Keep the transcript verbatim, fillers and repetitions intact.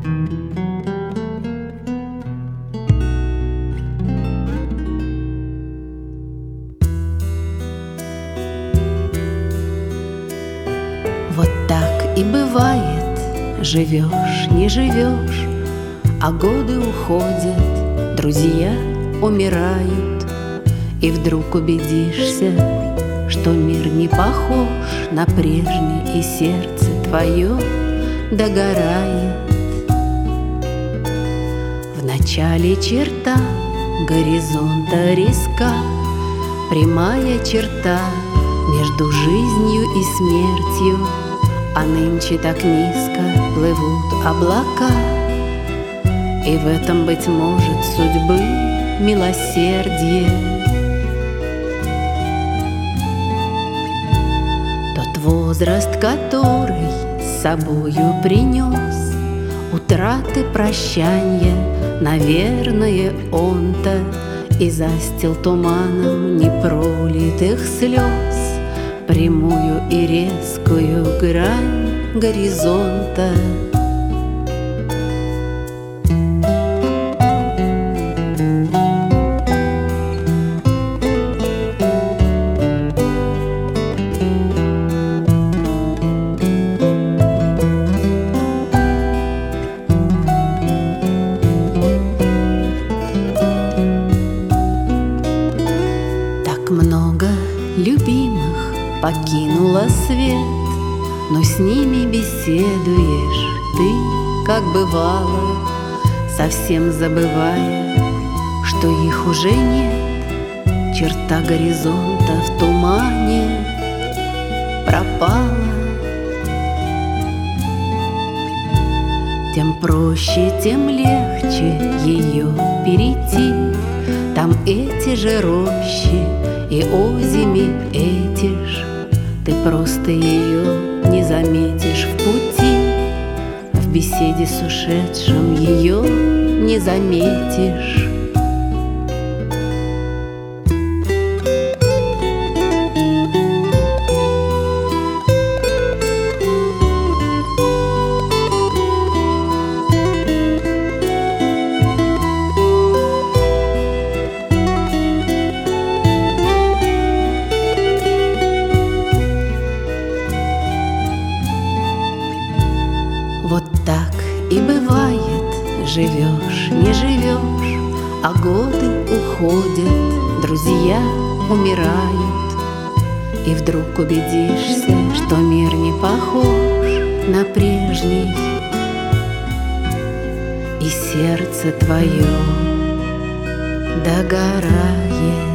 Вот так и бывает, живешь, не живешь, а годы уходят, друзья умирают, и вдруг убедишься, что мир не похож на прежний, и сердце твое догорает. В начале черта горизонта резка, прямая черта между жизнью и смертью, а нынче так низко плывут облака, и в этом, быть может, судьбы милосердие. Тот возраст, который с собою принес утраты, прощанья, наверное, он-то и застил туманом непролитых слез прямую и резкую грань горизонта. Так много любимых покинула свет, но с ними беседуешь ты, как бывало, совсем забывая, что их уже нет. Черта горизонта в тумане пропала. Тем проще, тем легче ее перейти. Там эти же рощи и озими эти ж, ты просто ее не заметишь в пути, в беседе с ушедшим ее не заметишь. Вот так и бывает, живешь, не живешь, а годы уходят, друзья умирают, и вдруг убедишься, что мир не похож на прежний, и сердце твое догорает.